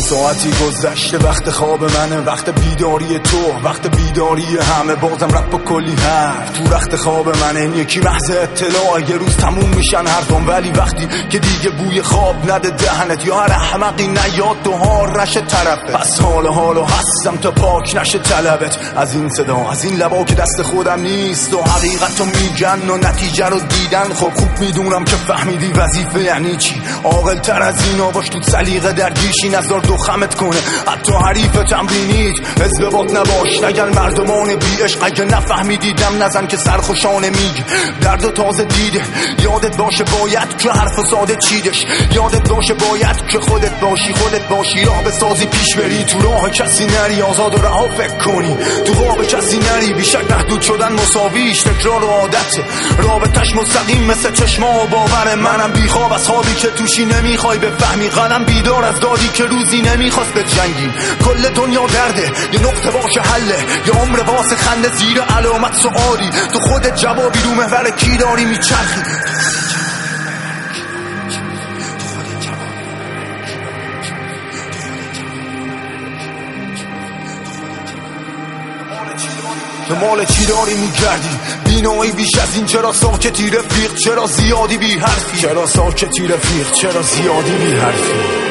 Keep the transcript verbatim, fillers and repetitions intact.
ساعتی گذشته وقت خواب منه، وقت بیداری تو، وقت بیداری همه. بازم رپ و کلی حرف تو رخت خواب منه. این یکی محض اطلاع یه روز تموم میشن حرفم، ولی وقتی که دیگه بوی خواب نده دهنت یا هر احمقی نیاد دوهار نشه طرفت، پس حال حالو هستم تا پاک نشه طلبت. از این صدا از این لبا که دست خودم نیست و حقیقتو میگن و نتیجه رو دیدن. خب خوب میدونم که فهمیدی وظیفه یعنی چی. عاقل تر از اینا باش تو سلیقه درگیشی، نذار دو خمت کنه حتی حریف تمرینیت. حزب بات نباش نگن مردمان بی عشق، اگه نفهمیدی دم نزن که سرخوشانه میگه درد و تازه دیده. یادت باشه باید که حرف ساده چیدش، یادت باشه باید که خودت باشی خودت باشی. راه بسازی پیش بری، تو راه کسی نری، آزاد و رها فکر کنی. تو خواب کسی نری، بیشک محدود شدن مساویش تکرار و عادته. رابطش مستقیم مثل چشما و باور منم. بیخواب از خوابی که توشی نمیخوای بفهمی، قلم بیدار از دادی که روزی نمیخواست به جنگیم. کل دنیا درده، یه نقطه باشه حله، یه عمر واسه خنده زیر علامت سوالی. تو خودت جوابی رو محور کی داری میچرخی. مال چی داری میگردی بینایی بیش از این؟ چرا ساکتی رفیق؟ چرا زیادی بی حرفی؟ چرا ساکتی رفیق؟ چرا زیادی بی حرفی؟